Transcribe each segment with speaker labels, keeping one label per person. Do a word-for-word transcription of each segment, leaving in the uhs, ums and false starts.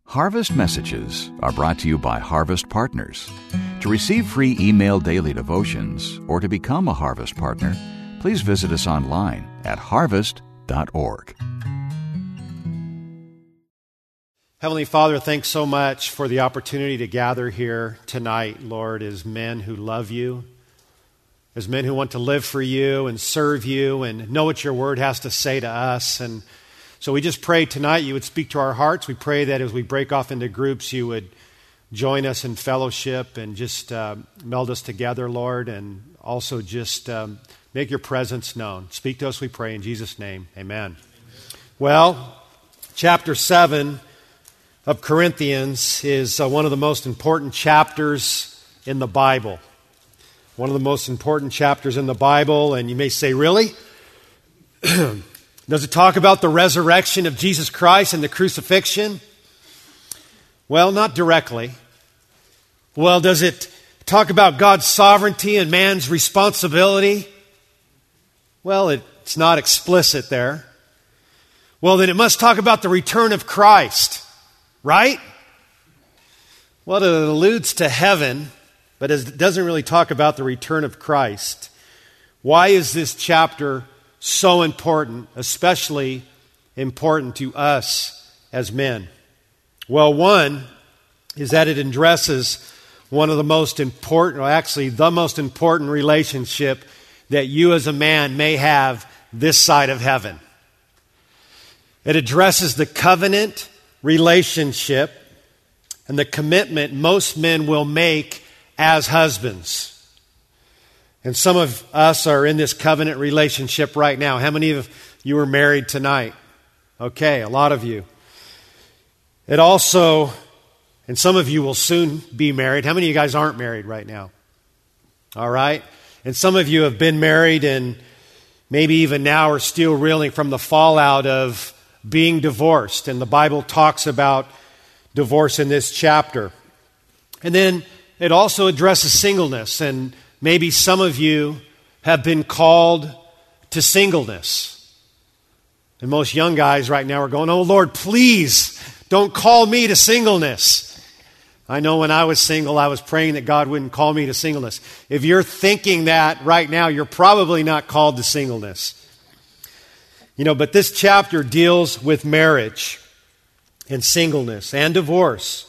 Speaker 1: Harvest Messages are brought to you by Harvest Partners. To receive free email daily devotions or to become a Harvest Partner, please visit us online at harvest dot org.
Speaker 2: Heavenly Father, thanks so much for the opportunity to gather here tonight, Lord, as men who love you, as men who want to live for you and serve you and know what your word has to say to us. And so we just pray tonight you would speak to our hearts. We pray that as we break off into groups, you would join us in fellowship and just uh, meld us together, Lord, and also just um, make your presence known. Speak to us, we pray, in Jesus' name. Amen. Amen. Well, chapter seven of Corinthians is uh, one of the most important chapters in the Bible. One of the most important chapters in the Bible, and you may say, really? Does it talk about the resurrection of Jesus Christ and the crucifixion? Well, not directly. Well, does it talk about God's sovereignty and man's responsibility? Well, it's not explicit there. Well, then it must talk about the return of Christ, right? Well, it alludes to heaven, but it doesn't really talk about the return of Christ. Why is this chapter so important, especially important to us as men? Well, one is that it addresses one of the most important, or actually the most important relationship that you as a man may have this side of heaven. It addresses the covenant relationship and the commitment most men will make as husbands. And some of us are in this covenant relationship right now. How many of you are married tonight? Okay, a lot of you. It also, and some of you will soon be married. How many of you guys aren't married right now? All right. And some of you have been married and maybe even now are still reeling from the fallout of being divorced. And the Bible talks about divorce in this chapter. And then it also addresses singleness, and maybe some of you have been called to singleness. And most young guys right now are going, oh Lord, please don't call me to singleness. I know when I was single, I was praying that God wouldn't call me to singleness. If you're thinking that right now, you're probably not called to singleness. You know, but this chapter deals with marriage and singleness and divorce.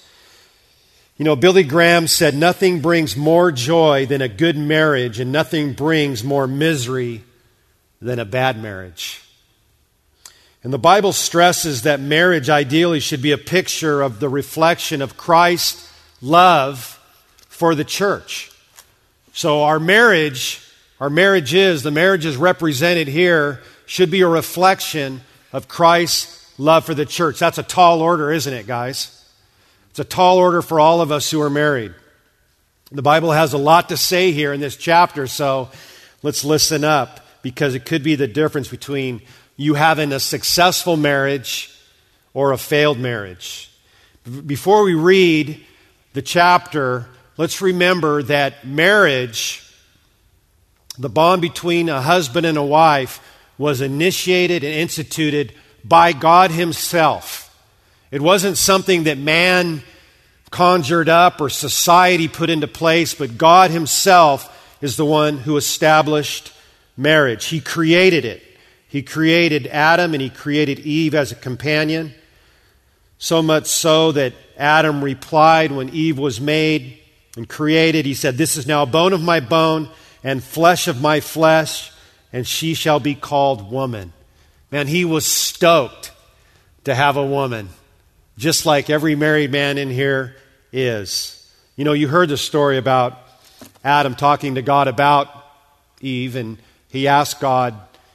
Speaker 2: You know, Billy Graham said, nothing brings more joy than a good marriage, and nothing brings more misery than a bad marriage. And the Bible stresses that marriage ideally should be a picture of the reflection of Christ's love for the church. So our marriage, our marriages, the marriages represented here, should be a reflection of Christ's love for the church. That's a tall order, isn't it, guys? It's a tall order for all of us who are married. The Bible has a lot to say here in this chapter, so let's listen up, because it could be the difference between you having a successful marriage or a failed marriage. Before we read the chapter, let's remember that marriage, the bond between a husband and a wife, was initiated and instituted by God Himself. It wasn't something that man conjured up or society put into place, but God Himself is the one who established marriage. He created it. He created Adam and He created Eve as a companion. So much so that Adam replied when Eve was made and created, he said, "This is now bone of my bone and flesh of my flesh, and she shall be called woman." Man, he was stoked to have a woman, just like every married man in here is. You know, you heard the story about Adam talking to God about Eve, and he asked God,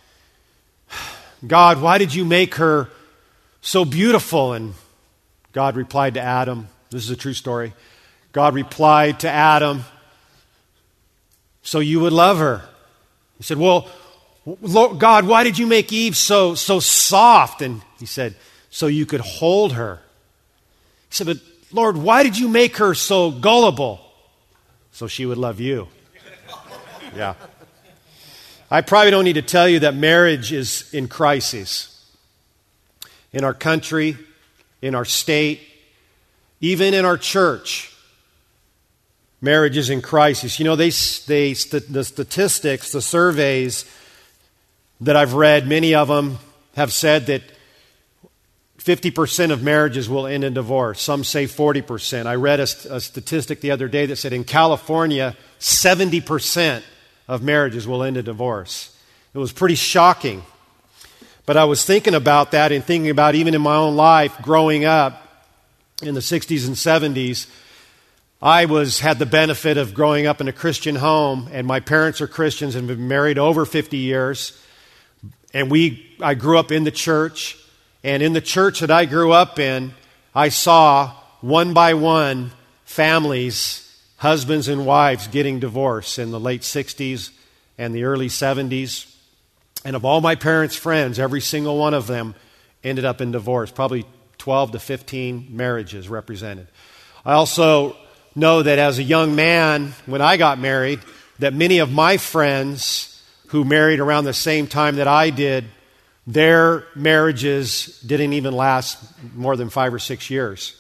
Speaker 2: God, why did you make her so beautiful? And God replied to Adam, this is a true story, God replied to Adam, so you would love her. He said, well, God, why did you make Eve so, so soft? And he said, so you could hold her. He said, but Lord, why did you make her so gullible? So she would love you. Yeah. I probably don't need to tell you that marriage is in crisis. In our country, in our state, Even in our church, marriage is in crisis. You know, they, they, the statistics, the surveys that I've read, many of them have said that fifty percent of marriages will end in divorce. Some say forty percent. I read a, a statistic the other day that said in California, seventy percent of marriages will end in divorce. It was pretty shocking. But I was thinking about that and thinking about even in my own life growing up in the sixties and seventies. I was had the benefit of growing up in a Christian home, and my parents are Christians and have been married over fifty years. And we, I grew up in the church, and in the church that I grew up in, I saw one by one families, husbands and wives getting divorced in the late sixties and the early seventies. And of all my parents' friends, every single one of them ended up in divorce, probably twelve to fifteen marriages represented. I also know that as a young man, when I got married, that many of my friends who married around the same time that I did, their marriages didn't even last more than five or six years.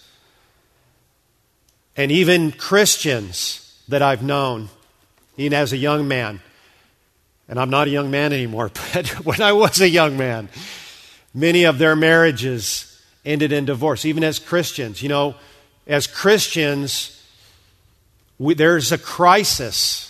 Speaker 2: And even Christians that I've known, even as a young man, and I'm not a young man anymore, but when I was a young man, many of their marriages ended in divorce, even as Christians. You know, as Christians, we, there's a crisis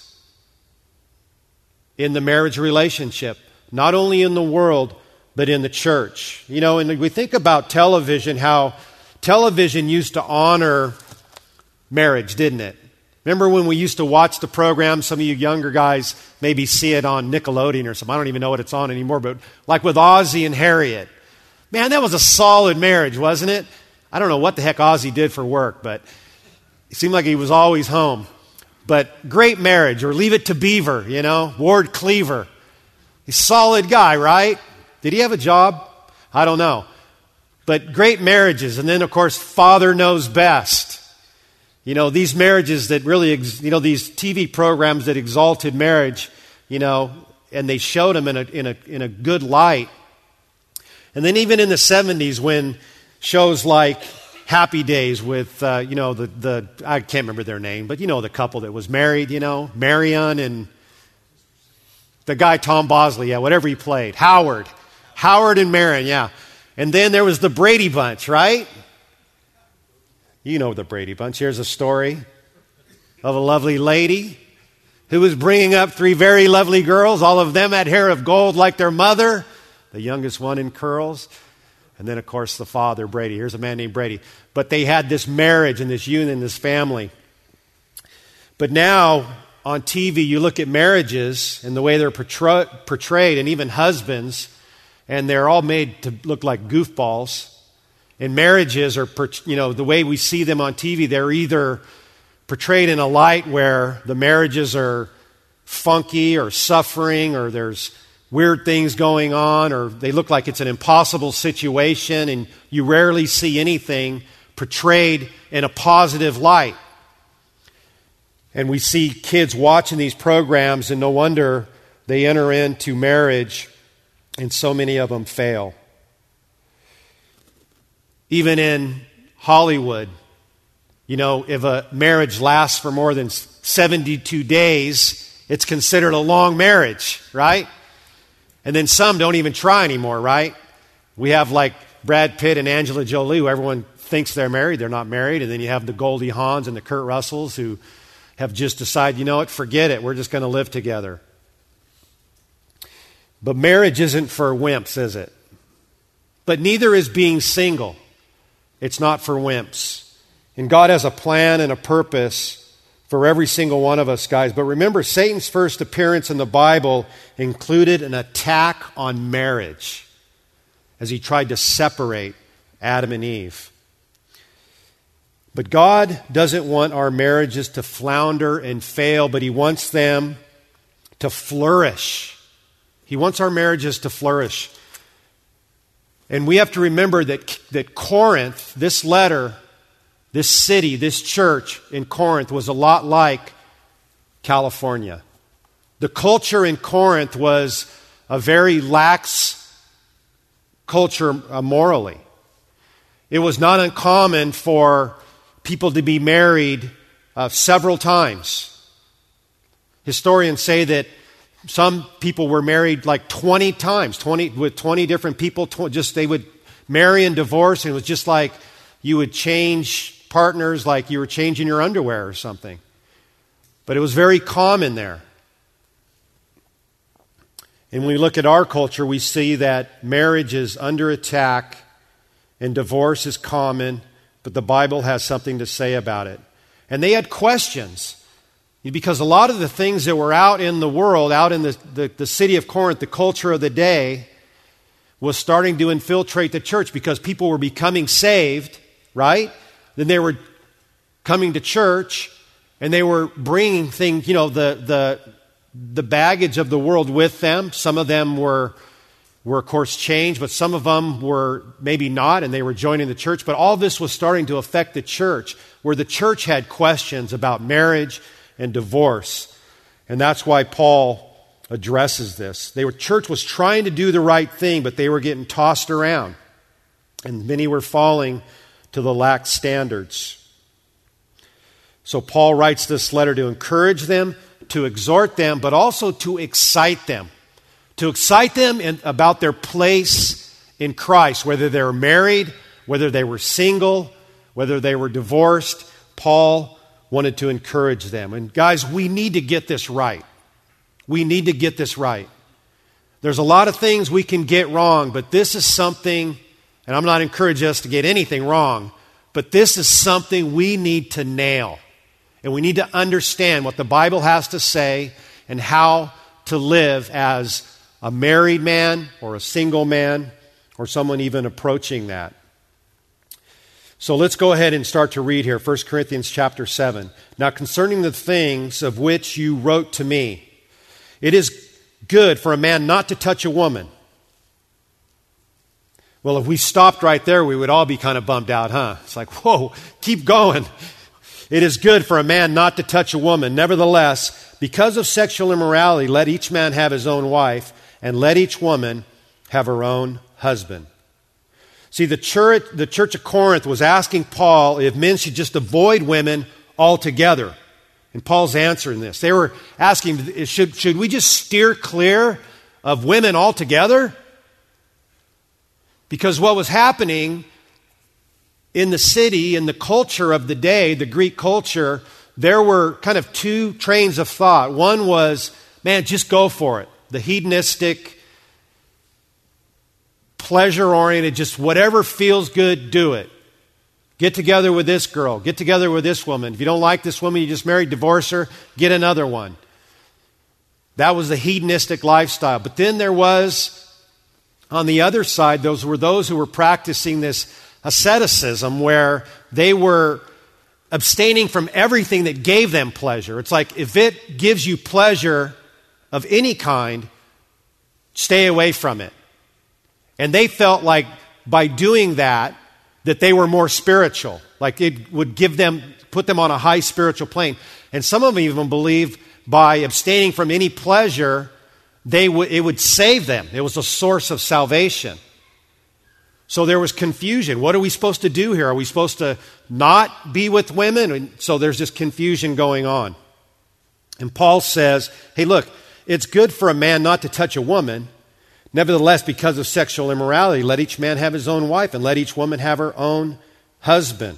Speaker 2: in the marriage relationship, not only in the world, but in the church. You know, and we think about television, how television used to honor marriage, didn't it? Remember when we used to watch the program? Some of you younger guys maybe see it on Nickelodeon or something. I don't even know what it's on anymore, but like with Ozzie and Harriet. Man, that was a solid marriage, wasn't it? I don't know what the heck Ozzie did for work, but it seemed like he was always home. But great marriage. Or Leave It to Beaver, you know, Ward Cleaver. He's a solid guy, right? Did he have a job? I don't know. But great marriages. And then, of course, Father Knows Best. You know, these marriages that really, ex- you know, these T V programs that exalted marriage, you know, and they showed them in a, in a, in a good light. And then even in the seventies when shows like Happy Days with, uh, you know, the, the, I can't remember their name, but you know the couple that was married, you know, Marion and the guy Tom Bosley, yeah, whatever he played, Howard. Howard and Marion, yeah. And then there was the Brady Bunch, right? You know the Brady Bunch. Here's a story of a lovely lady who was bringing up three very lovely girls. All of them had hair of gold like their mother, the youngest one in curls. And then, of course, the father, Brady. Here's a man named Brady. But they had this marriage and this union, this family. But now, on T V, you look at marriages and the way they're portray- portrayed, and even husbands, and they're all made to look like goofballs. And marriages are, you know, the way we see them on T V, they're either portrayed in a light where the marriages are funky or suffering, or there's weird things going on, or they look like it's an impossible situation, and you rarely see anything portrayed in a positive light. And we see kids watching these programs, and no wonder they enter into marriage, and so many of them fail. Even in Hollywood, you know, if a marriage lasts for more than seventy-two days, it's considered a long marriage, right? And then some don't even try anymore, right? We have like Brad Pitt and Angela Jolie, who everyone thinks they're married. They're not married. And then you have the Goldie Hawns and the Kurt Russells who have just decided, you know what, forget it. We're just going to live together. But marriage isn't for wimps, is it? But neither is being single. It's not for wimps. And God has a plan and a purpose for every single one of us, guys. But remember, Satan's first appearance in the Bible included an attack on marriage as he tried to separate Adam and Eve. But God doesn't want our marriages to flounder and fail, but he wants them to flourish. He wants our marriages to flourish. And we have to remember that, that Corinth, this letter, this city, this church in Corinth was a lot like California. The culture in Corinth was a very lax culture uh, morally. It was not uncommon for people to be married uh, several times. Historians say that some people were married like twenty times, twenty with twenty different people. tw- Just they would marry and divorce, and it was just like you would change partners like you were changing your underwear or something. But it was very common there. And when we look at our culture, we see that marriage is under attack and divorce is common, but the Bible has something to say about it. And they had questions. Because a lot of the things that were out in the world, out in the, the, the city of Corinth, the culture of the day, was starting to infiltrate the church because people were becoming saved, right? Then they were coming to church and they were bringing things, you know, the the the baggage of the world with them. Some of them were, were of course, changed, but some of them were maybe not, and they were joining the church. But all this was starting to affect the church, where the church had questions about marriage and divorce. And that's why Paul addresses this. They were, church was trying to do the right thing, but they were getting tossed around. And many were falling to the lax standards. So Paul writes this letter to encourage them, to exhort them, but also to excite them. To excite them in, about their place in Christ, whether they were married, whether they were single, whether they were divorced. Paul wanted to encourage them. And guys, we need to get this right. We need to get this right. There's a lot of things we can get wrong, but this is something, and I'm not encouraging us to get anything wrong, but this is something we need to nail. And we need to understand what the Bible has to say and how to live as a married man or a single man or someone even approaching that. So let's go ahead and start to read here, First Corinthians chapter seven. Now concerning the things of which you wrote to me, it is good for a man not to touch a woman. Well, if we stopped right there, we would all be kind of bummed out, huh? It's like, whoa, keep going. It is good for a man not to touch a woman. Nevertheless, because of sexual immorality, let each man have his own wife, and let each woman have her own husband. See, the church, the church of Corinth was asking Paul if men should just avoid women altogether. And Paul's answering this. They were asking, should, should we just steer clear of women altogether? Because what was happening in the city, in the culture of the day, the Greek culture, there were kind of two trains of thought. One was, man, just go for it. The hedonistic, pleasure-oriented, just whatever feels good, do it. Get together with this girl. Get together with this woman. If you don't like this woman, you just marry, divorce her, get another one. That was the hedonistic lifestyle. But then there was, on the other side, those were those who were practicing this asceticism where they were abstaining from everything that gave them pleasure. It's like if it gives you pleasure of any kind, stay away from it. And they felt like by doing that, that they were more spiritual. Like it would give them, put them on a high spiritual plane. And some of them even believed by abstaining from any pleasure, they w- it would save them. It was a source of salvation. So there was confusion. What are we supposed to do here? Are we supposed to not be with women? And so there's this confusion going on. And Paul says, hey, look, it's good for a man not to touch a woman. Nevertheless, because of sexual immorality, let each man have his own wife, and let each woman have her own husband.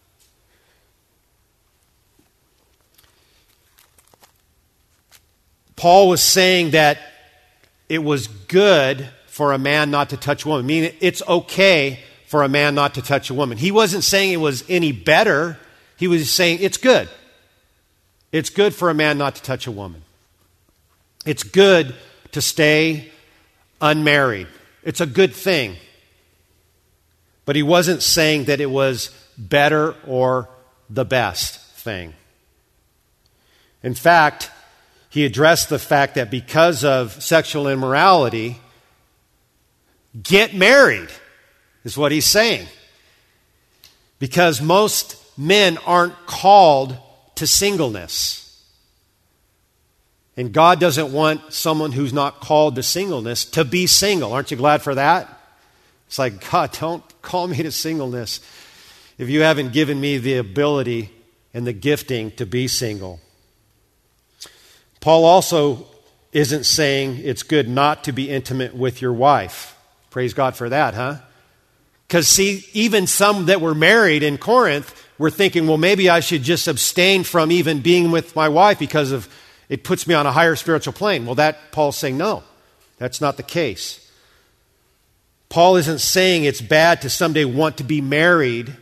Speaker 2: Paul was saying that it was good for a man not to touch a woman. Meaning it's okay for a man not to touch a woman. He wasn't saying it was any better. He was saying it's good. It's good for a man not to touch a woman. It's good to stay unmarried. It's a good thing. But he wasn't saying that it was better or the best thing. In fact, he addressed the fact that because of sexual immorality, get married, is what he's saying. Because most men aren't called to singleness. And God doesn't want someone who's not called to singleness to be single. Aren't you glad for that? It's like, God, don't call me to singleness. if you haven't given me the ability and the gifting to be single. Paul also isn't saying it's good not to be intimate with your wife. Praise God for that, huh? Because see, even some that were married in Corinth were thinking, well, maybe I should just abstain from even being with my wife because of it puts me on a higher spiritual plane. Well, that Paul's saying, no, that's not the case. Paul isn't saying it's bad to someday want to be married.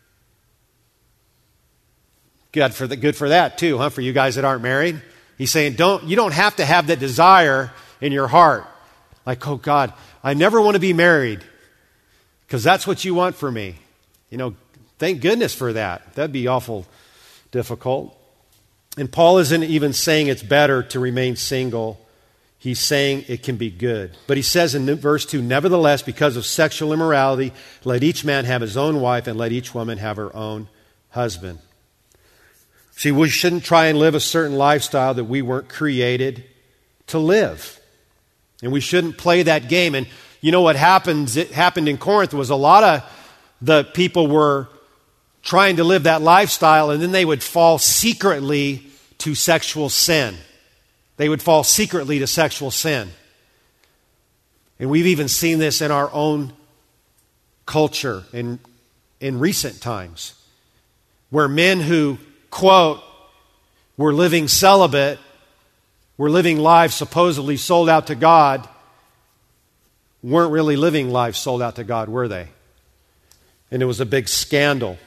Speaker 2: Good for, the, good for that too, huh? For you guys that aren't married. He's saying, don't you don't have to have that desire in your heart. Like, oh God, I never want to be married because that's what you want for me. You know, thank goodness for that. That'd be awful difficult. And Paul isn't even saying it's better to remain single. He's saying it can be good. But he says in verse two, nevertheless, because of sexual immorality, let each man have his own wife and let each woman have her own husband. See, we shouldn't try and live a certain lifestyle that we weren't created to live. And we shouldn't play that game. And you know what happens? It happened in Corinth was a lot of the people were trying to live that lifestyle, and then they would fall secretly to sexual sin. They would fall secretly to sexual sin. And we've even seen this in our own culture in, in recent times, where men who, quote, were living celibate, were living lives supposedly sold out to God, weren't really living lives sold out to God, were they? And it was a big scandal.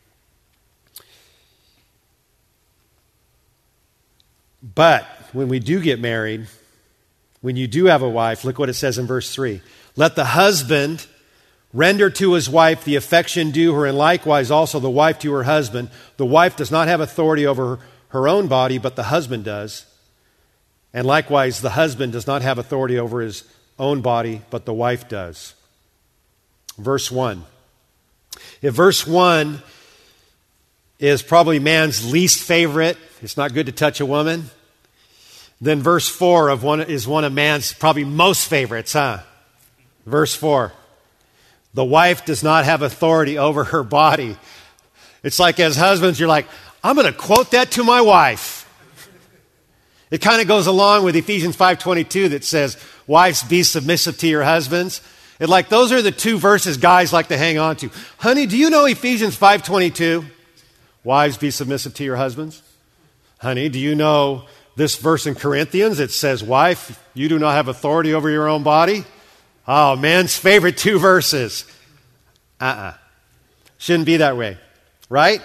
Speaker 2: But when we do get married, when you do have a wife, look what it says in verse three. Let the husband render to his wife the affection due her, and likewise also the wife to her husband. The wife does not have authority over her own body, but the husband does. And likewise, the husband does not have authority over his own body, but the wife does. Verse one. If verse one is probably man's least favorite, it's not good to touch a woman, then verse four of one is one of man's probably most favorites, huh? Verse four. The wife does not have authority over her body. It's like as husbands, you're like, I'm going to quote that to my wife. It kind of goes along with Ephesians five twenty-two that says, wives, be submissive to your husbands. It like those are the two verses guys like to hang on to. Honey, do you know Ephesians five twenty-two? Wives, be submissive to your husbands. Honey, do you know this verse in Corinthians? It says, wife, you do not have authority over your own body. Oh, man's favorite two verses. Uh-uh. Shouldn't be that way, right?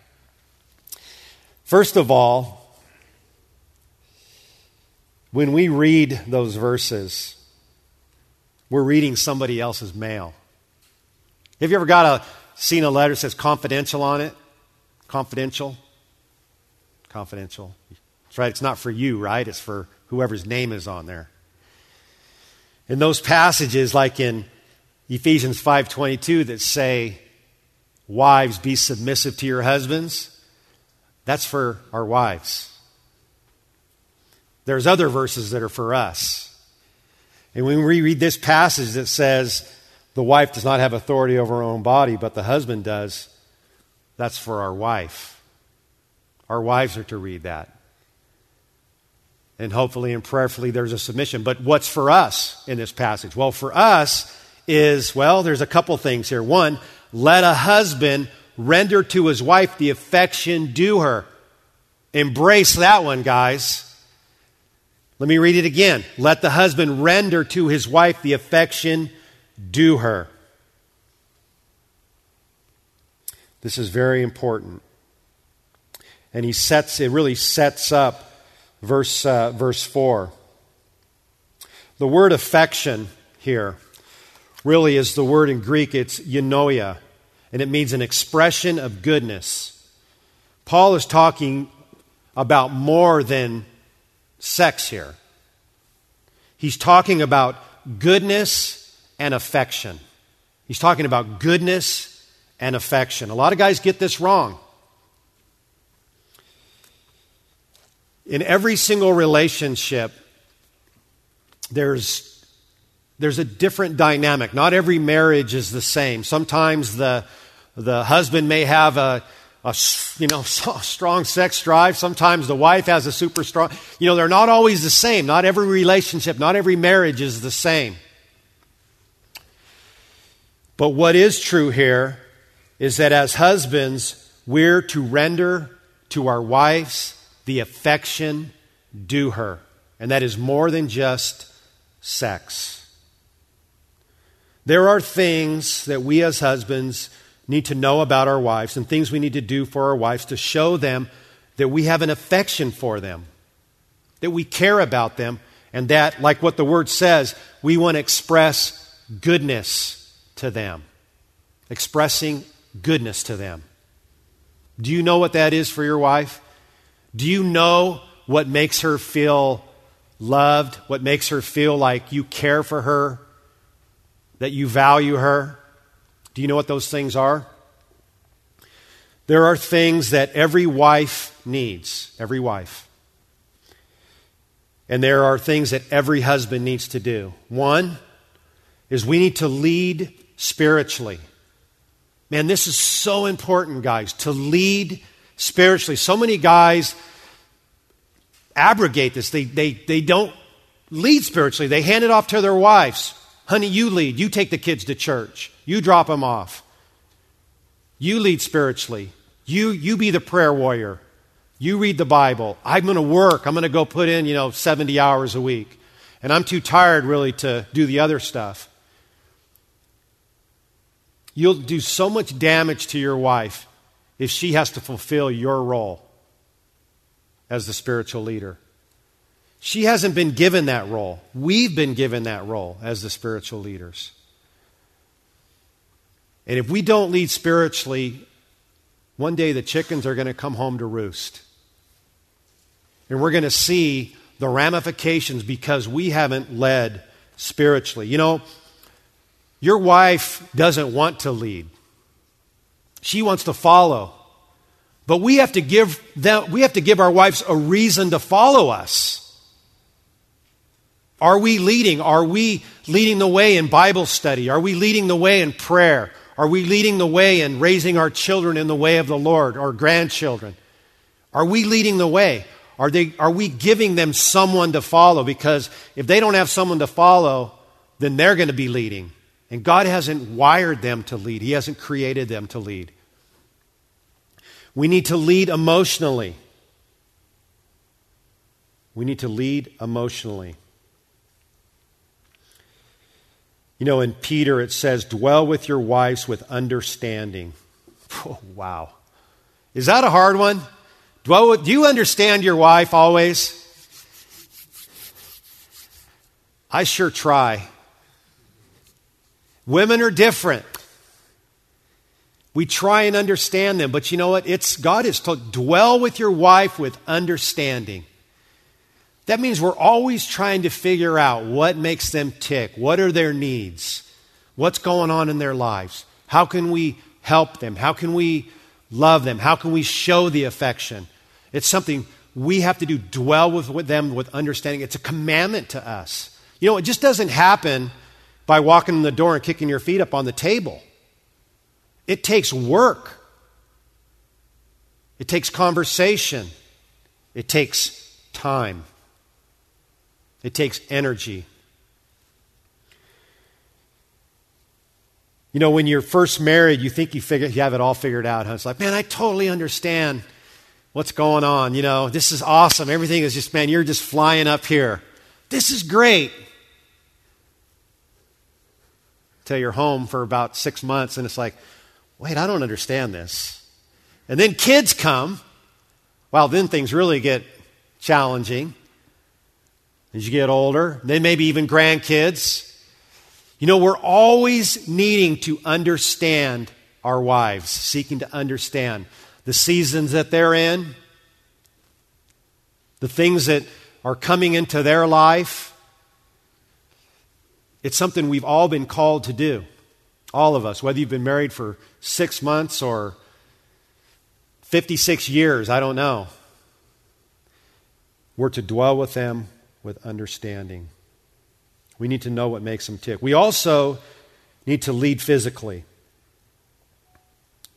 Speaker 2: First of all, when we read those verses, we're reading somebody else's mail. Have you ever got a seen a letter that says confidential on it? Confidential? Confidential. That's right. It's not for you, right? It's for whoever's name is on there. In those passages, like in Ephesians five twenty-two, that say, wives, be submissive to your husbands, that's for our wives. There's other verses that are for us. And when we read this passage that says, the wife does not have authority over her own body, but the husband does, that's for our wife. Our wives are to read that. And hopefully and prayerfully there's a submission. But what's for us in this passage? Well, for us is, well, there's a couple things here. One, let a husband render to his wife the affection due her. Embrace that one, guys. Let me read it again. Let the husband render to his wife the affection due her. This is very important. And he sets, it really sets up verse, uh, verse four. The word affection here really is the word in Greek, it's eunoia, and it means an expression of goodness. Paul is talking about more than sex here. He's talking about goodness and affection. He's talking about goodness and affection. A lot of guys get this wrong. In every single relationship, there's, there's a different dynamic. Not every marriage is the same. Sometimes the, the husband may have a, a you know, strong sex drive. Sometimes the wife has a super strong, you know, they're not always the same. Not every relationship, not every marriage is the same. But what is true here is that as husbands, we're to render to our wives the affection due her. And that is more than just sex. There are things that we as husbands need to know about our wives and things we need to do for our wives to show them that we have an affection for them, that we care about them, and that, like what the word says, we want to express goodness to them. Expressing goodness to them. Do you know what that is for your wife? Do you know what makes her feel loved? What makes her feel like you care for her? That you value her? Do you know what those things are? There are things that every wife needs. Every wife. And there are things that every husband needs to do. One is we need to lead spiritually. Man, this is so important, guys, to lead spiritually. So many guys abrogate this. They, they, they don't lead spiritually. They hand it off to their wives. Honey, you lead. You take the kids to church. You drop them off. You lead spiritually. You, you be the prayer warrior. You read the Bible. I'm going to work. I'm going to go put in, you know, seventy hours a week. And I'm too tired really to do the other stuff. You'll do so much damage to your wife if she has to fulfill your role as the spiritual leader. She hasn't been given that role. We've been given that role as the spiritual leaders. And if we don't lead spiritually, one day the chickens are going to come home to roost. And we're going to see the ramifications because we haven't led spiritually. You know, your wife doesn't want to lead. She wants to follow. But we have to give them, we have to give our wives a reason to follow us. Are we leading? Are we leading the way in Bible study? Are we leading the way in prayer? Are we leading the way in raising our children in the way of the Lord, our grandchildren? Are we leading the way? Are they, are we giving them someone to follow? Because if they don't have someone to follow, then they're going to be leading. And God hasn't wired them to lead. He hasn't created them to lead. We need to lead emotionally. We need to lead emotionally. You know, in Peter it says, dwell with your wives with understanding. Oh, wow. Is that a hard one? Dwell with, do you understand your wife always? I sure try. Women are different. We try and understand them, but you know what? It's God is told, dwell with your wife with understanding. That means we're always trying to figure out what makes them tick. What are their needs? What's going on in their lives? How can we help them? How can we love them? How can we show the affection? It's something we have to do, dwell with, with them with understanding. It's a commandment to us. You know, it just doesn't happen by walking in the door and kicking your feet up on the table. It takes work. It takes conversation. It takes time. It takes energy. You know, when you're first married, you think you figure you have it all figured out. Huh? It's like, man, I totally understand what's going on. You know, this is awesome. Everything is just, man, you're just flying up here. This is great. Till you're home for about six months and it's like, wait, I don't understand this. And then kids come. Well, then things really get challenging. As you get older, then maybe even grandkids. You know, we're always needing to understand our wives, seeking to understand the seasons that they're in, the things that are coming into their life. It's something we've all been called to do. All of us, whether you've been married for six months or fifty-six years, I don't know. We're to dwell with them with understanding. We need to know what makes them tick. We also need to lead physically.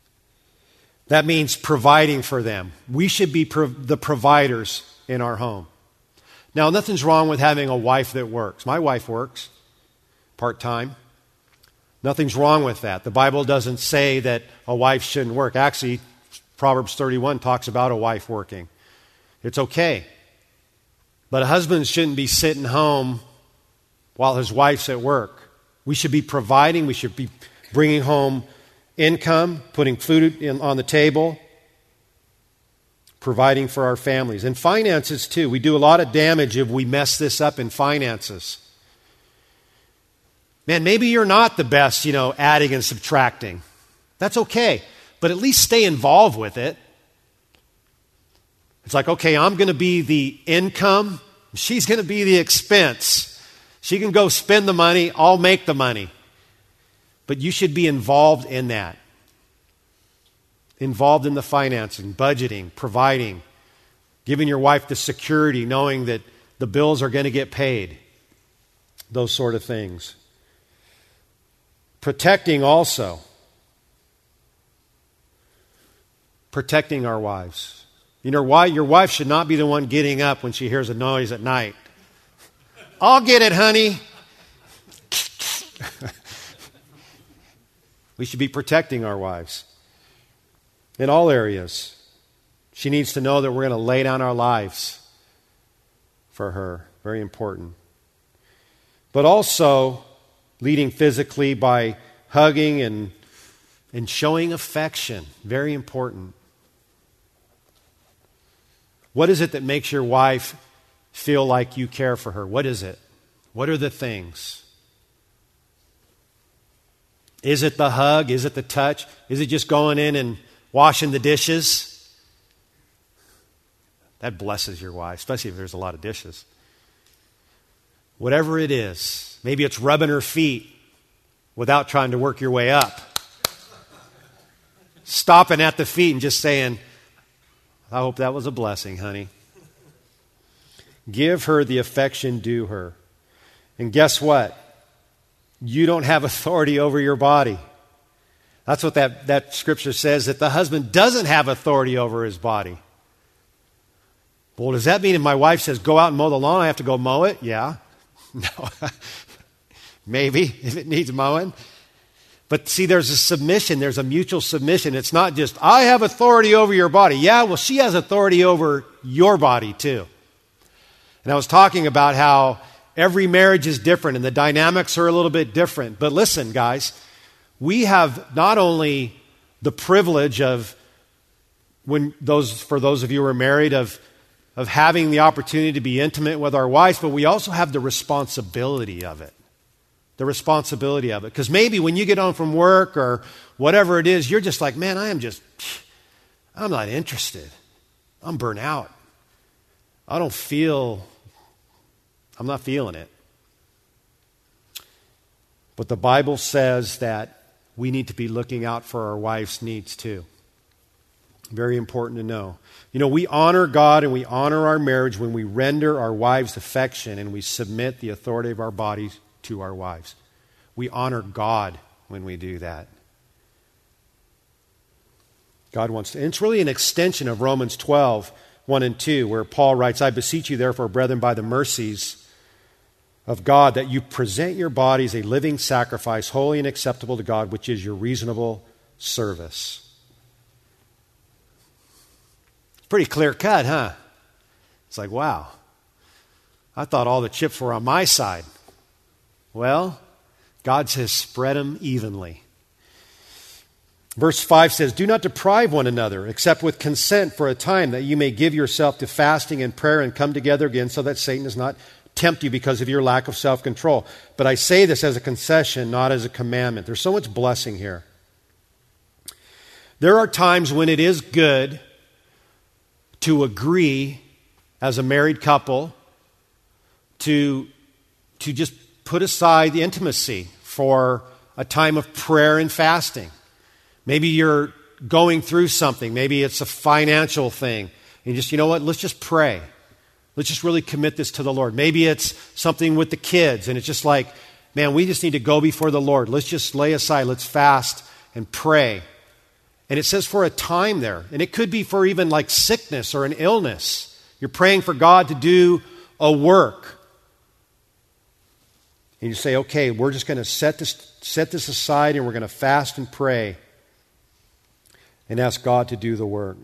Speaker 2: That means providing for them. We should be prov- the providers in our home. Now, nothing's wrong with having a wife that works. My wife works part-time. Nothing's wrong with that. The Bible doesn't say that a wife shouldn't work. Actually, Proverbs thirty-one talks about a wife working. It's okay. But a husband shouldn't be sitting home while his wife's at work. We should be providing. We should be bringing home income, putting food in, on the table, providing for our families. And finances, too. We do a lot of damage if we mess this up in finances. Man, maybe you're not the best, you know, adding and subtracting. That's okay. But at least stay involved with it. It's like, okay, I'm going to be the income. She's going to be the expense. She can go spend the money. I'll make the money. But you should be involved in that. Involved in the financing, budgeting, providing, giving your wife the security, knowing that the bills are going to get paid. Those sort of things. Protecting also. Protecting our wives. You know why? Your wife should not be the one getting up when she hears a noise at night. I'll get it, honey. We should be protecting our wives in all areas. She needs to know that we're going to lay down our lives for her. Very important. But also leading physically by hugging and, and showing affection. Very important. What is it that makes your wife feel like you care for her? What is it? What are the things? Is it the hug? Is it the touch? Is it just going in and washing the dishes? That blesses your wife, especially if there's a lot of dishes. Whatever it is, maybe it's rubbing her feet without trying to work your way up. Stopping at the feet and just saying, I hope that was a blessing, honey. Give her the affection due her. And guess what? You don't have authority over your body. That's what that, that scripture says, that the husband doesn't have authority over his body. Well, does that mean if my wife says, go out and mow the lawn, I have to go mow it? Yeah. No. Maybe, if it needs mowing. But see, there's a submission. There's a mutual submission. It's not just, I have authority over your body. Yeah, well, she has authority over your body too. And I was talking about how every marriage is different and the dynamics are a little bit different. But listen, guys, we have not only the privilege of, when those for those of you who are married, of, of having the opportunity to be intimate with our wives, but we also have the responsibility of it. The responsibility of it. Because maybe when you get home from work or whatever it is, you're just like, man, I am just, I'm not interested. I'm burnt out. I don't feel, I'm not feeling it. But the Bible says that we need to be looking out for our wives' needs too. Very important to know. You know, we honor God and we honor our marriage when we render our wives affection and we submit the authority of our bodies to our wives. We honor God when we do that. God wants to. And it's really an extension of Romans twelve, one and two, where Paul writes, I beseech you therefore, brethren, by the mercies of God, that you present your bodies a living sacrifice, holy and acceptable to God, which is your reasonable service. It's pretty clear cut, huh? It's like, wow, I thought all the chips were on my side. Well, God says, spread them evenly. Verse five says, do not deprive one another, except with consent for a time, that you may give yourself to fasting and prayer and come together again, so that Satan does not tempt you because of your lack of self-control. But I say this as a concession, not as a commandment. There's so much blessing here. There are times when it is good to agree as a married couple to, to just put aside the intimacy for a time of prayer and fasting. Maybe you're going through something. Maybe it's a financial thing. And just, you know what, let's just pray. Let's just really commit this to the Lord. Maybe it's something with the kids, and it's just like, man, we just need to go before the Lord. Let's just lay aside, let's fast and pray. And it says for a time there. And it could be for even like sickness or an illness. You're praying for God to do a work. And you say, okay, we're just going to set this, set this aside and we're going to fast and pray and ask God to do the work.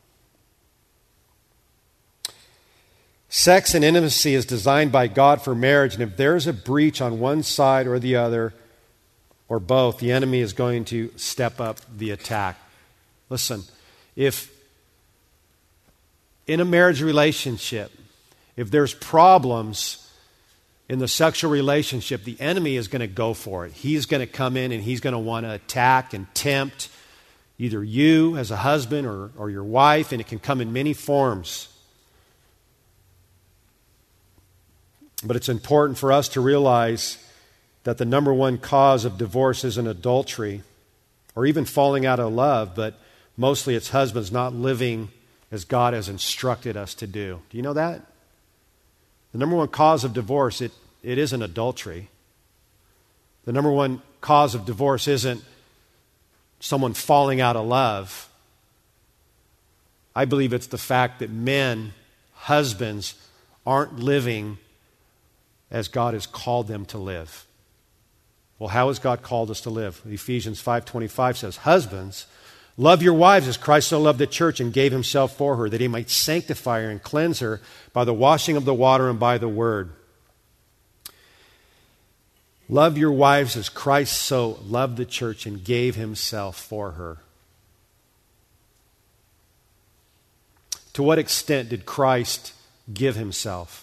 Speaker 2: Sex and intimacy is designed by God for marriage, and if there's a breach on one side or the other, or both, the enemy is going to step up the attack. Listen, if in a marriage relationship, if there's problems in the sexual relationship, the enemy is going to go for it. He's going to come in and he's going to want to attack and tempt either you as a husband or, or your wife, and it can come in many forms. But it's important for us to realize that the number one cause of divorce isn't adultery or even falling out of love, but mostly it's husbands not living as God has instructed us to do. Do you know that? The number one cause of divorce, it, it isn't adultery. The number one cause of divorce isn't someone falling out of love. I believe it's the fact that men, husbands, aren't living as God has called them to live. Well, how has God called us to live? Ephesians five twenty-five says, husbands, love your wives as Christ so loved the church and gave himself for her, that he might sanctify her and cleanse her by the washing of the water and by the word. Love your wives as Christ so loved the church and gave himself for her. To what extent did Christ give himself?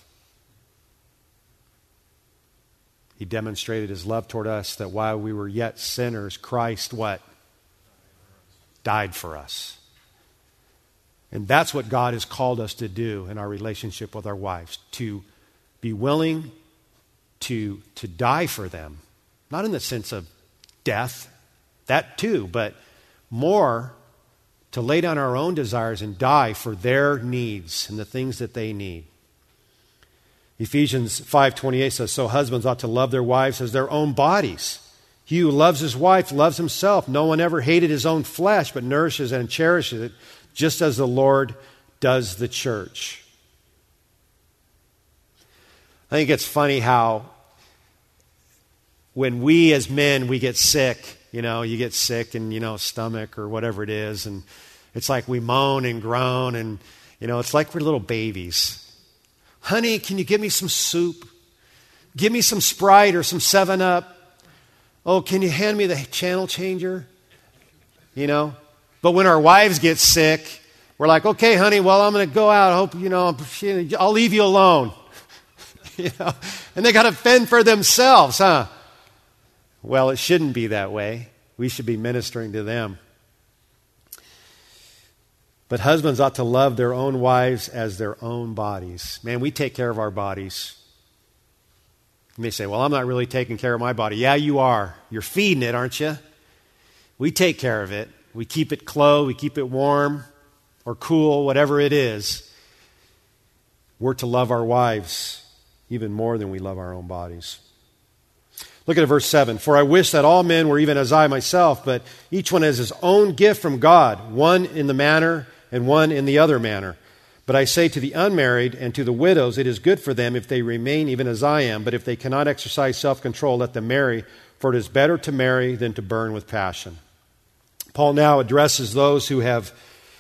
Speaker 2: He demonstrated his love toward us, that while we were yet sinners, Christ, what? Died for us. And that's what God has called us to do in our relationship with our wives, to be willing to, to die for them. Not in the sense of death, that too, but more to lay down our own desires and die for their needs and the things that they need. Ephesians five twenty-eight says, so husbands ought to love their wives as their own bodies. He who loves his wife loves himself. No one ever hated his own flesh, but nourishes and cherishes it, just as the Lord does the church. I think it's funny how when we as men, we get sick, you know, you get sick in, you know, stomach or whatever it is, and it's like we moan and groan, and, you know, it's like we're little babies. Honey, can you give me some soup? Give me some Sprite or some seven up. Oh, can you hand me the channel changer? You know? But when our wives get sick, we're like, okay, honey, well, I'm going to go out. I hope, you know, I'll leave you alone. You know? And they got to fend for themselves, huh? Well, it shouldn't be that way. We should be ministering to them. But husbands ought to love their own wives as their own bodies. Man, we take care of our bodies. You may say, well, I'm not really taking care of my body. Yeah, you are. You're feeding it, aren't you? We take care of it. We keep it clothed. We keep it warm or cool, whatever it is. We're to love our wives even more than we love our own bodies. Look at verse seven. For I wish that all men were even as I myself, but each one has his own gift from God, one in the manner and one in the other manner. But I say to the unmarried and to the widows, it is good for them if they remain even as I am, but if they cannot exercise self-control, let them marry, for it is better to marry than to burn with passion. Paul now addresses those who have,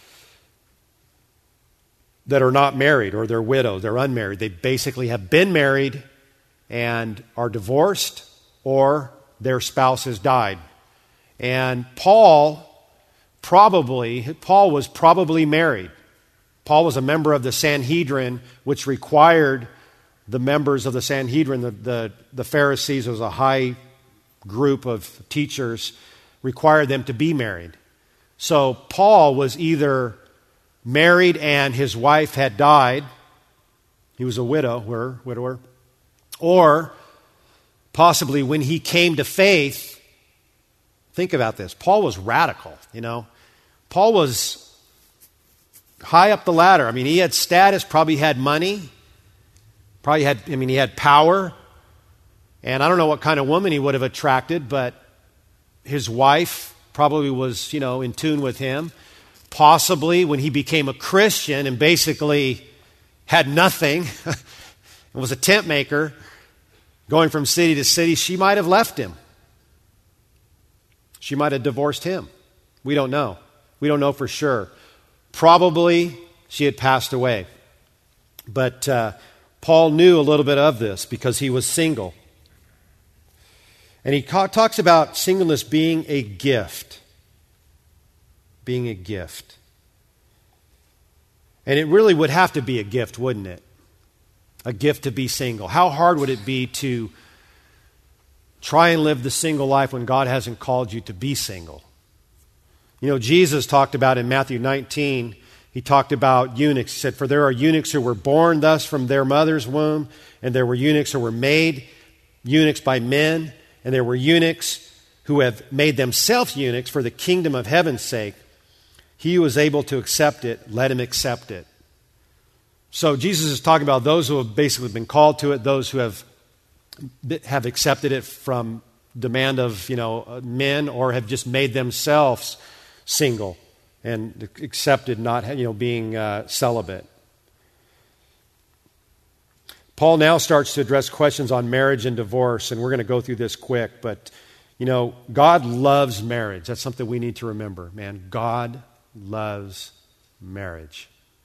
Speaker 2: that are not married, or they're widows, they're unmarried. They basically have been married and are divorced, or their spouse has died. And Paul probably, Paul was probably married. Paul was a member of the Sanhedrin, which required the members of the Sanhedrin, the, the, the Pharisees, was a high group of teachers, required them to be married. So Paul was either married and his wife had died. He was a widower, widower. Or possibly when he came to faith, think about this. Paul was radical, you know. Paul was high up the ladder. I mean, he had status, probably had money, probably had, I mean, he had power. And I don't know what kind of woman he would have attracted, but his wife probably was, you know, in tune with him. Possibly when he became a Christian and basically had nothing and was a tent maker, going from city to city, she might have left him. She might have divorced him. We don't know. We don't know for sure. Probably she had passed away. But uh, Paul knew a little bit of this because he was single. And he ca- talks about singleness being a gift. Being a gift. And it really would have to be a gift, wouldn't it? A gift to be single. How hard would it be to try and live the single life when God hasn't called you to be single? You know, Jesus talked about in Matthew nineteen, he talked about eunuchs. He said, for there are eunuchs who were born thus from their mother's womb, and there were eunuchs who were made eunuchs by men, and there were eunuchs who have made themselves eunuchs for the kingdom of heaven's sake. He who is able to accept it, let him accept it. So Jesus is talking about those who have basically been called to it, those who have have accepted it from demand of, you know, men, or have just made themselves single and accepted not, you know, being uh, celibate. Paul now starts to address questions on marriage and divorce, and we're going to go through this quick, but, you know, God loves marriage. That's something we need to remember, man. God loves marriage.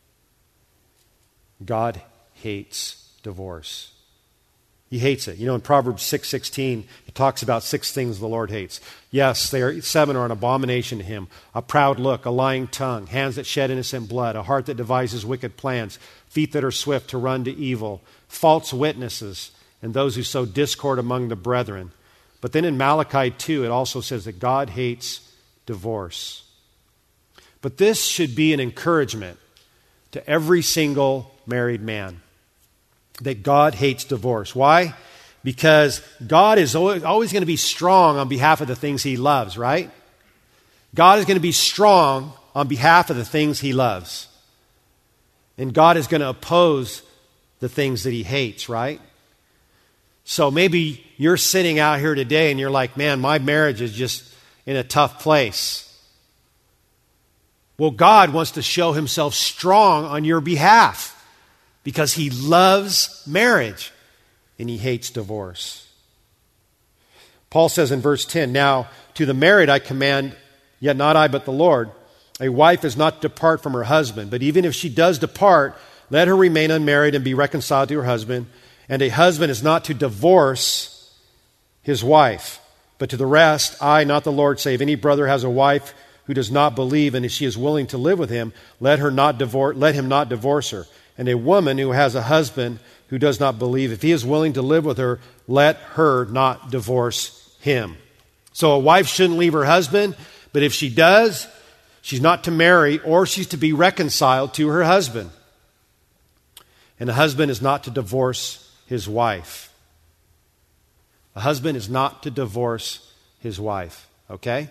Speaker 2: God hates divorce. He hates it. You know, in Proverbs six sixteen, it talks about six things the Lord hates. Yes, they are, seven are an abomination to him. A proud look, a lying tongue, hands that shed innocent blood, a heart that devises wicked plans, feet that are swift to run to evil, false witnesses, and those who sow discord among the brethren. But then in Malachi two, it also says that God hates divorce. But this should be an encouragement to every single married man, that God hates divorce. Why? Because God is always, always going to be strong on behalf of the things he loves, right? God is going to be strong on behalf of the things he loves. And God is going to oppose the things that he hates, right? So maybe you're sitting out here today and you're like, man, my marriage is just in a tough place. Well, God wants to show himself strong on your behalf because he loves marriage and he hates divorce. Paul says in verse ten, now to the married I command, yet not I but the Lord, a wife is not to depart from her husband, but even if she does depart, let her remain unmarried and be reconciled to her husband. And a husband is not to divorce his wife. But to the rest, I, not the Lord, say, if any brother has a wife who does not believe, and if she is willing to live with him, let her not divorce, let him not divorce her. And a woman who has a husband who does not believe, if he is willing to live with her, let her not divorce him. So a wife shouldn't leave her husband, but if she does, she's not to marry, or she's to be reconciled to her husband. And a husband is not to divorce his wife. A husband is not to divorce his wife, okay?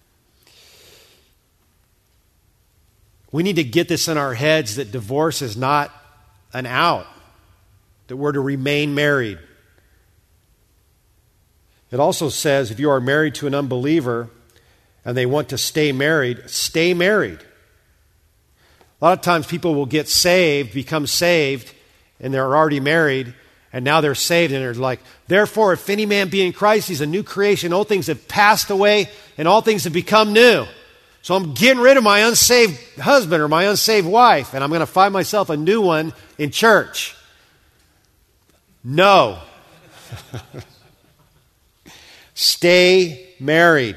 Speaker 2: We need to get this in our heads that divorce is not an out, that we're to remain married. It also says if you are married to an unbeliever and they want to stay married, stay married. A lot of times people will get saved, become saved, and they're already married, and now they're saved, and they're like, therefore, if any man be in Christ, he's a new creation. Old things have passed away, and all things have become new. So I'm getting rid of my unsaved husband or my unsaved wife, and I'm going to find myself a new one in church. No. Stay married.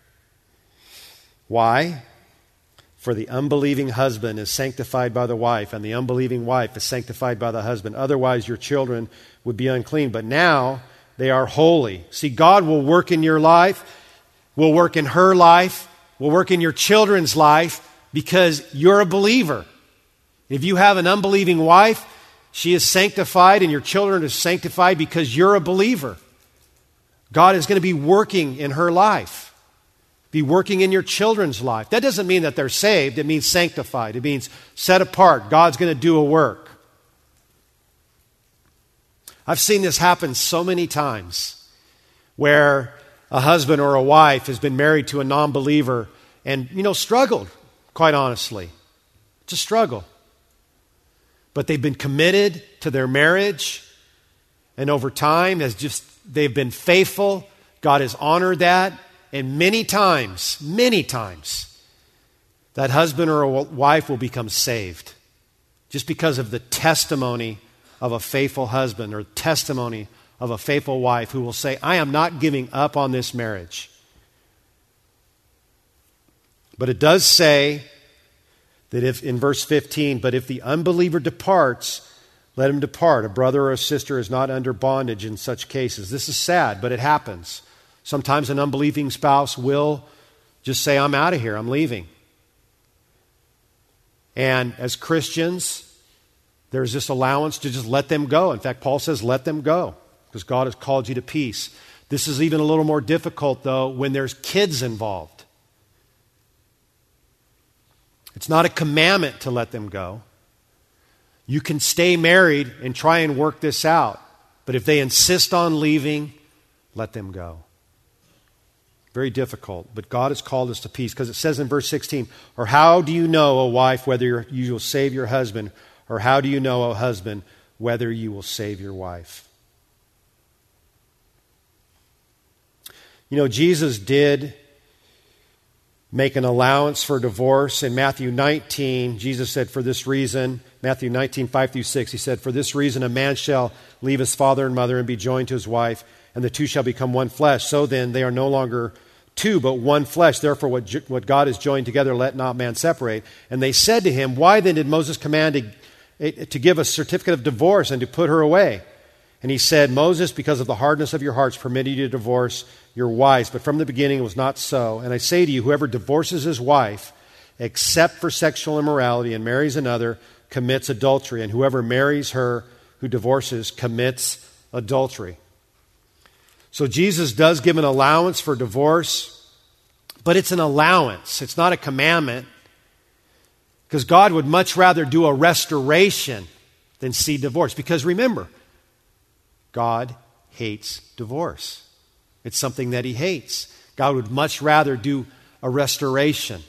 Speaker 2: Why? For the unbelieving husband is sanctified by the wife, and the unbelieving wife is sanctified by the husband. Otherwise, your children would be unclean. But now they are holy. See, God will work in your life, will work in her life, will work in your children's life because you're a believer. If you have an unbelieving wife, she is sanctified and your children are sanctified because you're a believer. God is going to be working in her life, be working in your children's life. That doesn't mean that they're saved. It means sanctified. It means set apart. God's going to do a work. I've seen this happen so many times where a husband or a wife has been married to a non-believer and, you know, struggled, quite honestly. It's a struggle. But they've been committed to their marriage, and over time, has just they've been faithful. God has honored that, and many times, many times, that husband or a wife will become saved just because of the testimony of a faithful husband or testimony of a faithful wife who will say, I am not giving up on this marriage. But it does say that if, in verse fifteen, but if the unbeliever departs, let him depart. A brother or a sister is not under bondage in such cases. This is sad, but it happens. Sometimes an unbelieving spouse will just say, I'm out of here, I'm leaving. And as Christians, there's this allowance to just let them go. In fact, Paul says, let them go, because God has called you to peace. This is even a little more difficult, though, when there's kids involved. It's not a commandment to let them go. You can stay married and try and work this out. But if they insist on leaving, let them go. Very difficult. But God has called us to peace, because it says in verse sixteen, or how do you know, O wife, whether you will save your husband? Or how do you know, O husband, whether you will save your wife? You know, Jesus did make an allowance for divorce. In Matthew nineteen, Jesus said, for this reason, Matthew nineteen, five through six, he said, for this reason a man shall leave his father and mother and be joined to his wife, and the two shall become one flesh. So then they are no longer two, but one flesh. Therefore what, what God has joined together, let not man separate. And they said to him, why then did Moses command to, to give a certificate of divorce and to put her away? And he said, Moses, because of the hardness of your hearts, permitted you to divorce your wives, but from the beginning it was not so. And I say to you, whoever divorces his wife, except for sexual immorality, and marries another, commits adultery. And whoever marries her who divorces commits adultery. So Jesus does give an allowance for divorce, but it's an allowance. It's not a commandment, because God would much rather do a restoration than see divorce. Because remember, God hates divorce. It's something that he hates. God would much rather do a restoration.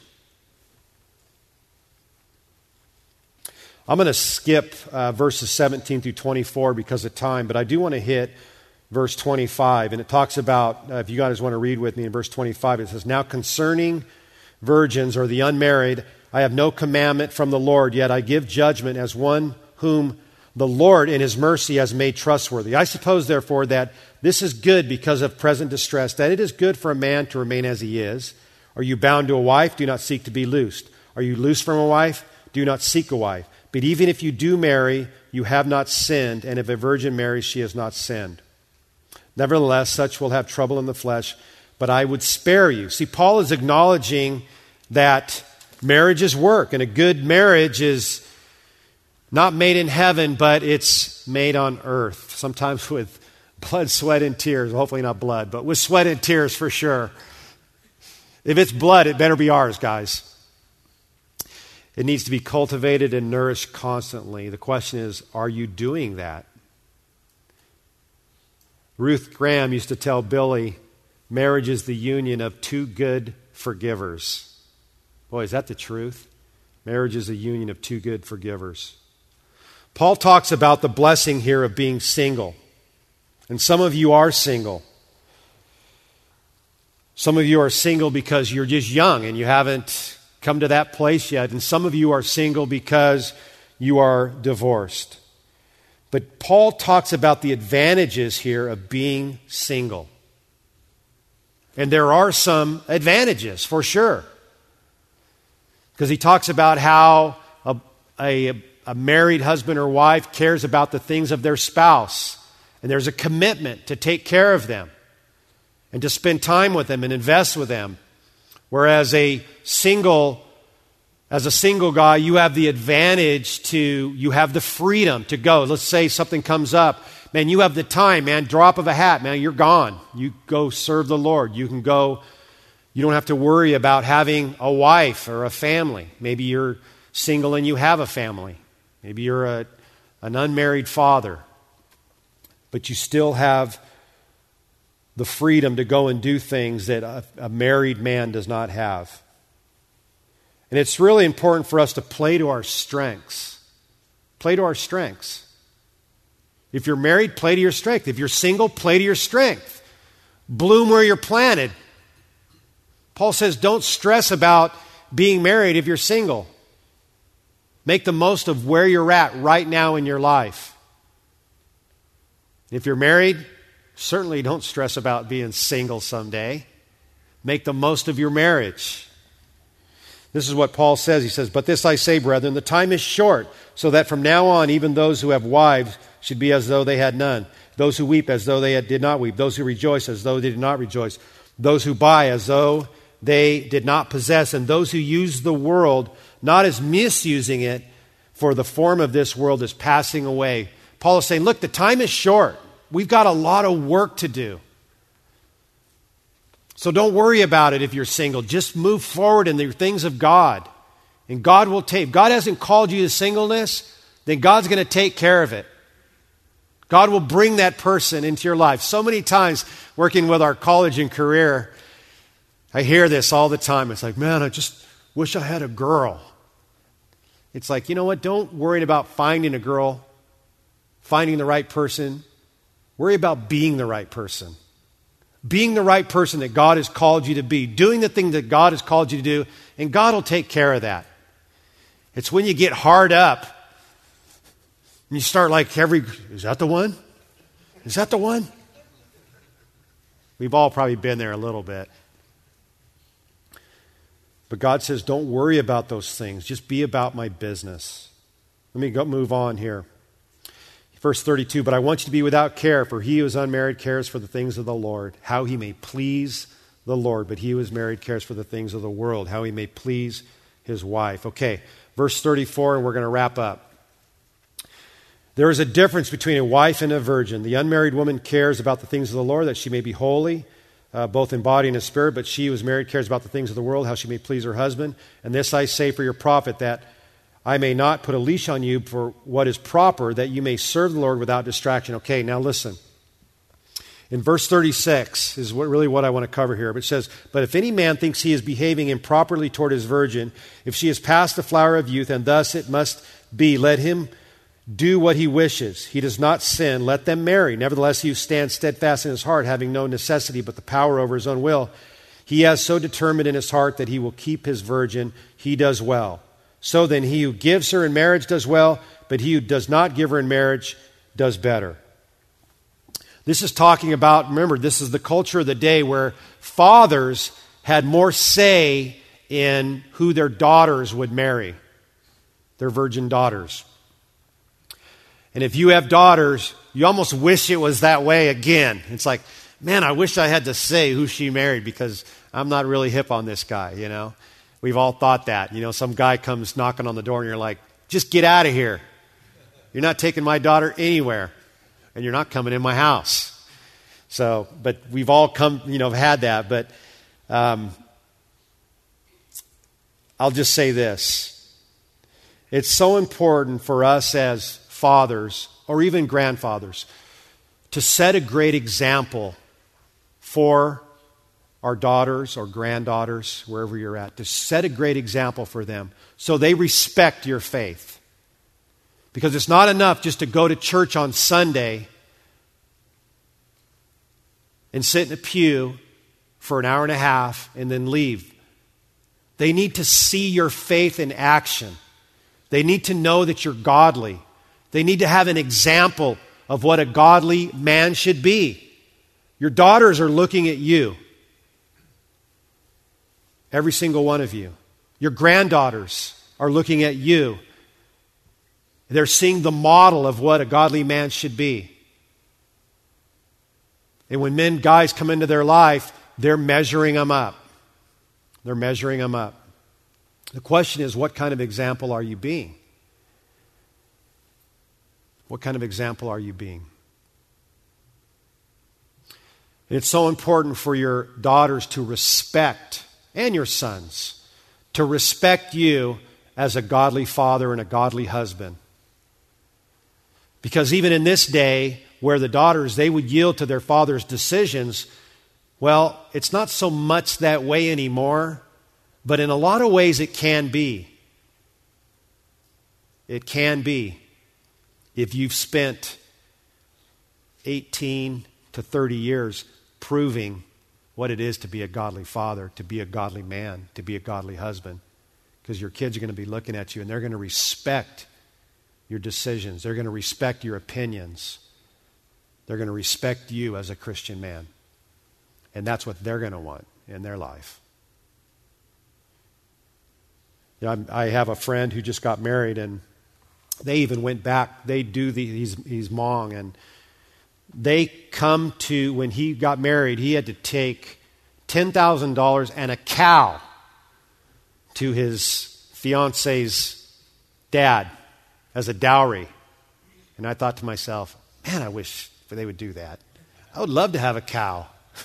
Speaker 2: I'm going to skip uh, verses seventeen through twenty-four because of time, but I do want to hit verse twenty-five. And it talks about, uh, if you guys want to read with me in verse twenty-five, it says, now concerning virgins or the unmarried, I have no commandment from the Lord, yet I give judgment as one whom the Lord in his mercy has made trustworthy. I suppose, therefore, that this is good because of present distress, that it is good for a man to remain as he is. Are you bound to a wife? Do not seek to be loosed. Are you loosed from a wife? Do not seek a wife. But even if you do marry, you have not sinned, and if a virgin marries, she has not sinned. Nevertheless, such will have trouble in the flesh, but I would spare you. See, Paul is acknowledging that marriage is work, and a good marriage is not made in heaven, but it's made on earth, sometimes with blood, sweat, and tears. Hopefully not blood, but with sweat and tears for sure. If it's blood, it better be ours, guys. It needs to be cultivated and nourished constantly. The question is, are you doing that? Ruth Graham used to tell Billy, marriage is the union of two good forgivers. Boy, is that the truth? Marriage is a union of two good forgivers. Paul talks about the blessing here of being single. And some of you are single. Some of you are single because you're just young and you haven't come to that place yet. And some of you are single because you are divorced. But Paul talks about the advantages here of being single. And there are some advantages, for sure. Because he talks about how a, a, a married husband or wife cares about the things of their spouse. And there's a commitment to take care of them and to spend time with them and invest with them. Whereas a single, as a single guy, you have the advantage to, you have the freedom to go. Let's say something comes up. Man, you have the time, man, drop of a hat, man, you're gone. You go serve the Lord. You can go, you don't have to worry about having a wife or a family. Maybe you're single and you have a family. Maybe you're a, an unmarried father. But you still have the freedom to go and do things that a, a married man does not have. And it's really important for us to play to our strengths. Play to our strengths. If you're married, play to your strength. If you're single, play to your strength. Bloom where you're planted. Paul says, don't stress about being married if you're single. Make the most of where you're at right now in your life. If you're married, certainly don't stress about being single someday. Make the most of your marriage. This is what Paul says. He says, but this I say, brethren, the time is short, so that from now on, even those who have wives should be as though they had none. Those who weep as though they had, did not weep. Those who rejoice as though they did not rejoice. Those who buy as though they did not possess. And those who use the world, not as misusing it, for the form of this world is passing away. Paul is saying, look, the time is short. We've got a lot of work to do. So don't worry about it if you're single. Just move forward in the things of God. And God will take, if God hasn't called you to singleness, then God's going to take care of it. God will bring that person into your life. So many times working with our college and career, I hear this all the time. It's like, man, I just wish I had a girl. It's like, you know what? Don't worry about finding a girl, finding the right person. Worry about being the right person. Being the right person that God has called you to be. Doing the thing that God has called you to do. And God will take care of that. It's when you get hard up and you start like every, is that the one? Is that the one? We've all probably been there a little bit. But God says, don't worry about those things. Just be about my business. Let me go move on here. Verse thirty-two, but I want you to be without care, for he who is unmarried cares for the things of the Lord, how he may please the Lord. But he who is married cares for the things of the world, how he may please his wife. Okay, verse thirty-four, and we're going to wrap up. There is a difference between a wife and a virgin. The unmarried woman cares about the things of the Lord, that she may be holy, Uh, both in body and in spirit, but she who is married cares about the things of the world, how she may please her husband. And this I say for your profit, that I may not put a leash on you for what is proper, that you may serve the Lord without distraction. Okay, now listen. In verse thirty-six is what, really what I want to cover here. But it says, but if any man thinks he is behaving improperly toward his virgin, if she is past the flower of youth, and thus it must be, let him do what he wishes. He does not sin. Let them marry. Nevertheless, he who stands steadfast in his heart, having no necessity but the power over his own will, he has so determined in his heart that he will keep his virgin. He does well. So then, he who gives her in marriage does well, but he who does not give her in marriage does better. This is talking about, remember, this is the culture of the day where fathers had more say in who their daughters would marry, their virgin daughters. And if you have daughters, you almost wish it was that way again. It's like, man, I wish I had to say who she married because I'm not really hip on this guy, you know. We've all thought that. You know, some guy comes knocking on the door and you're like, just get out of here. You're not taking my daughter anywhere. And you're not coming in my house. So, but we've all come, you know, had that. But um, I'll just say this. It's so important for us as fathers or even grandfathers to set a great example for our daughters or granddaughters, wherever you're at, to set a great example for them so they respect your faith. Because it's not enough just to go to church on Sunday and sit in a pew for an hour and a half and then leave. They need to see your faith in action. They need to know that you're godly. They need to have an example of what a godly man should be. Your daughters are looking at you. Every single one of you. Your granddaughters are looking at you. They're seeing the model of what a godly man should be. And when men, guys come into their life, they're measuring them up. They're measuring them up. The question is, what kind of example are you being? What kind of example are you being? And it's so important for your daughters to respect, and your sons, to respect you as a godly father and a godly husband. Because even in this day, where the daughters, they would yield to their father's decisions, Well, it's not so much that way anymore, but in a lot of ways it can be. It can be. If you've spent eighteen to thirty years proving what it is to be a godly father, to be a godly man, to be a godly husband, because your kids are going to be looking at you and they're going to respect your decisions. They're going to respect your opinions. They're going to respect you as a Christian man. And that's what they're going to want in their life. You know, I have a friend who just got married, and they even went back. They do the, he's, he's Hmong, and they come to, when he got married, he had to take ten thousand dollars and a cow to his fiance's dad as a dowry. And I thought to myself, man, I wish they would do that. I would love to have a cow.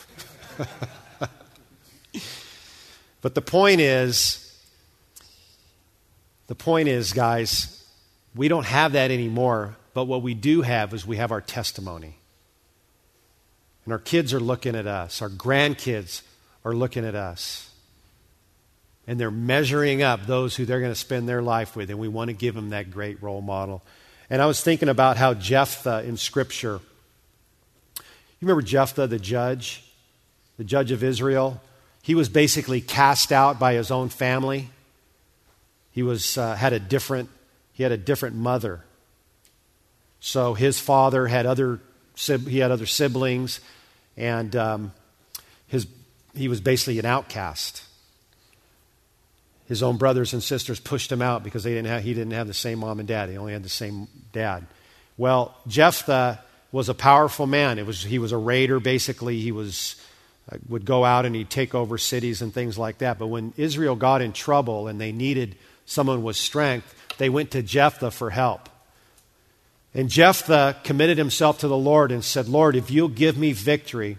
Speaker 2: But the point is, the point is, guys, we don't have that anymore, but what we do have is we have our testimony. And our kids are looking at us. Our grandkids are looking at us. And they're measuring up those who they're going to spend their life with, and we want to give them that great role model. And I was thinking about how Jephthah in Scripture, you remember Jephthah, the judge, the judge of Israel? He was basically cast out by his own family. He was uh, had a different he had a different mother. So his father had other he had other siblings, and um, his he was basically an outcast. His own brothers and sisters pushed him out because they didn't have, he didn't have the same mom and dad. He only had the same dad. Well, Jephthah was a powerful man. It was he was a raider, basically. He was uh, would go out and he'd take over cities and things like that. But when Israel got in trouble and they needed someone with strength, they went to Jephthah for help. And Jephthah committed himself to the Lord and said, Lord, if you'll give me victory,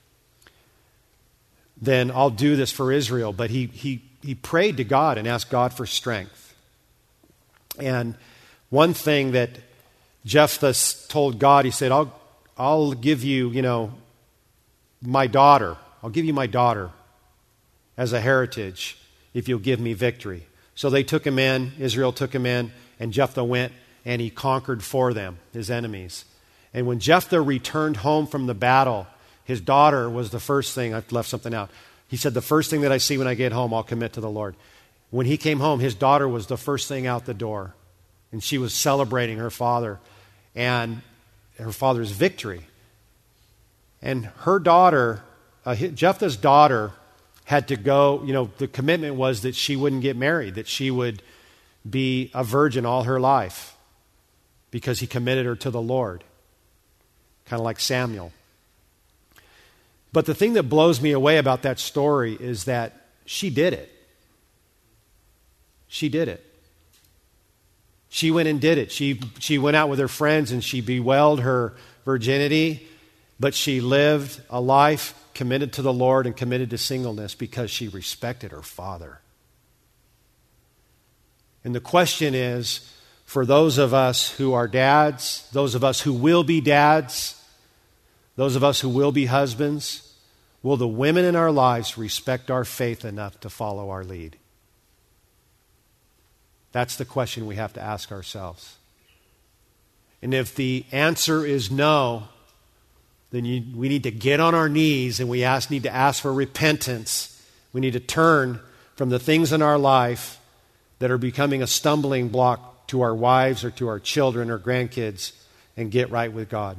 Speaker 2: then I'll do this for Israel. But he he he prayed to God and asked God for strength. And one thing that Jephthah told God, he said, I'll I'll give you, you know, my daughter. I'll give you my daughter as a heritage if you'll give me victory. So they took him in, Israel took him in, and Jephthah went and he conquered for them, his enemies. And when Jephthah returned home from the battle, his daughter was the first thing. I've left something out. He said, the first thing that I see when I get home, I'll commit to the Lord. When he came home, his daughter was the first thing out the door. And she was celebrating her father and her father's victory. And her daughter, uh, Jephthah's daughter, had to go, you know, the commitment was that she wouldn't get married, that she would be a virgin all her life because he committed her to the Lord, kind of like Samuel. But the thing that blows me away about that story is that she did it. She did it. She went and did it. She, she went out with her friends and she bewailed her virginity, but she lived a life committed to the Lord and committed to singleness because she respected her father. And the question is, for those of us who are dads, those of us who will be dads, those of us who will be husbands, will the women in our lives respect our faith enough to follow our lead? That's the question we have to ask ourselves. And if the answer is no, then you, we need to get on our knees and we ask, need to ask for repentance. We need to turn from the things in our life that are becoming a stumbling block to our wives or to our children or grandkids and get right with God.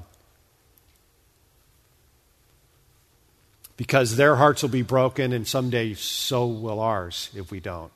Speaker 2: Because their hearts will be broken, and someday so will ours if we don't.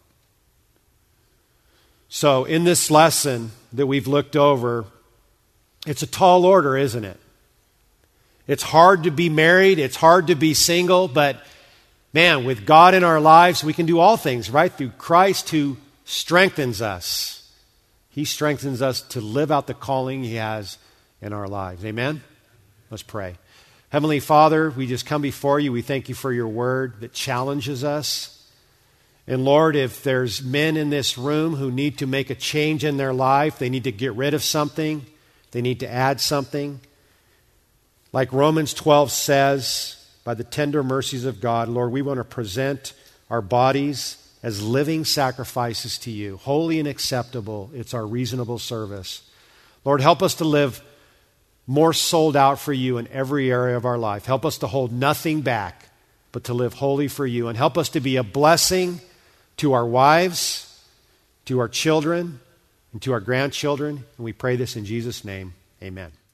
Speaker 2: So in this lesson that we've looked over, it's a tall order, isn't it? It's hard to be married, it's hard to be single, but man, with God in our lives, we can do all things, right? Through Christ who strengthens us. He strengthens us to live out the calling He has in our lives. Amen? Let's pray. Heavenly Father, we just come before You. We thank You for Your word that challenges us. And Lord, if there's men in this room who need to make a change in their life, they need to get rid of something, they need to add something. Like Romans twelve says, by the tender mercies of God, Lord, we want to present our bodies as living sacrifices to you, holy and acceptable. It's our reasonable service. Lord, help us to live more sold out for you in every area of our life. Help us to hold nothing back, but to live holy for you. And help us to be a blessing to our wives, to our children, and to our grandchildren. And we pray this in Jesus' name. Amen.